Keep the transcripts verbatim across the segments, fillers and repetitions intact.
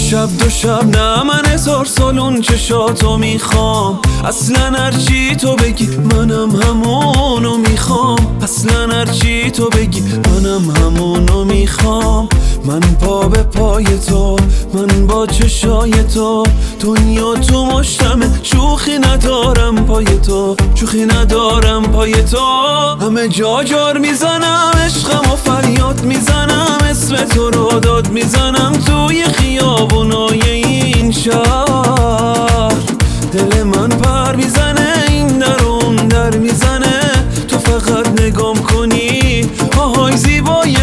شب دو شب نه من هزار سال اون چشاتو میخوام. اصلا هرچی تو بگی منم همونو میخوام. اصلا هرچی تو بگی منم همونو میخوام. من پا به پای تو، من با چشای تو، دنیا تو مشتمه، شوخی ندارم پای تو، شوخی ندارم پای تو. همه جا جار میزنم عشقم و فریاد میزنم، اسم تو رو داد میزنم توی خیابونای این شهر. دل من پر میزنه این در اون در میزنه، تو فقط نگام کنی آهای زیبای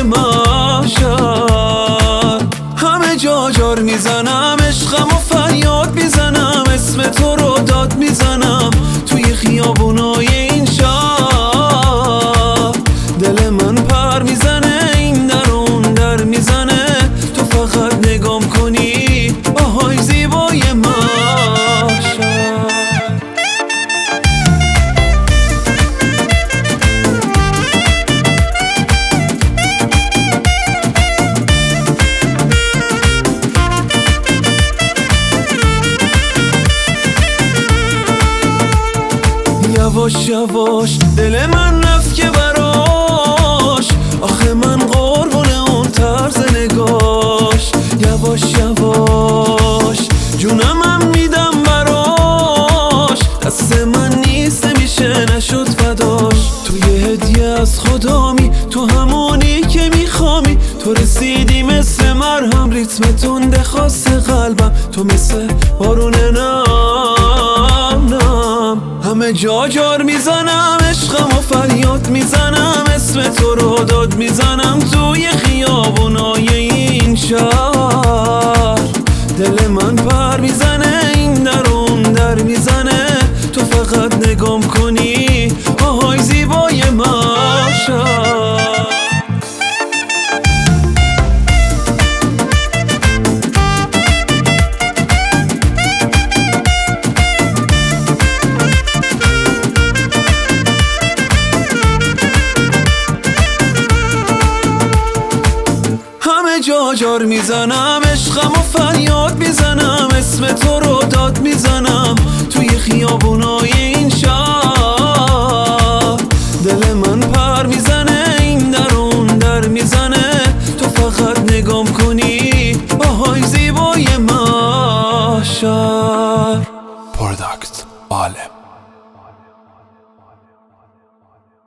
محشر. همه جا جار میزنم عشقم و فریاد میزنم، اسم تو رو داد میزنم توی خیابونای این شهر. دل من پر میزنه این در اون در میزنه، تو فقط نگام کنی آهای زیبای محشر. یواش یواش دل من رفت که براش، آخه من قربون اون طرز نگاش. یواش یواش جونم هم میدم براش، دست من نیست نمیشه نشد فداش. تو یه هدیه از خدامی، تو همونی که میخوامی، تو رسیدی مثل مرهم، ریتم تنده خاص قلبم، تو مثل بارون نم نم. همه جا جار میزنم عشقم و فریاد میزنم، اسم تو رو داد میزنم توی خیابونای این شهر. دل من پر میزنه این در اون در میزنه، تو فقط نگام کنی آهای زیبای محشر. جا جار میزنم عشقم و فریاد میزنم، اسم تو رو داد میزنم توی خیابونای این شهر. دل من پر میزنه این در اون در میزنه، تو فقط نگام کنی آهای زیبای محشر. پروداکت عالم.